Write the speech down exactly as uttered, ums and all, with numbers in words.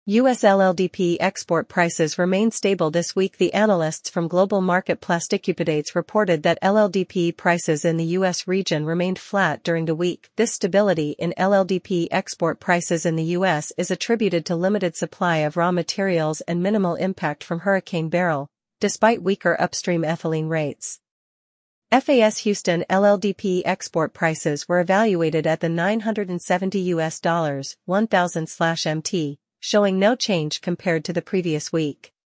U S L L D P export prices remain stable this week. The analysts from Global Market Plasticupdates reported that L L D P prices in the U S region remained flat during the week. This stability in L L D P export prices in the U S is attributed to limited supply of raw materials and minimal impact from Hurricane Beryl, despite weaker upstream ethylene rates. F A S Houston L L D P export prices were evaluated at the nine hundred seventy U S dollars one thousand M T, showing no change compared to the previous week.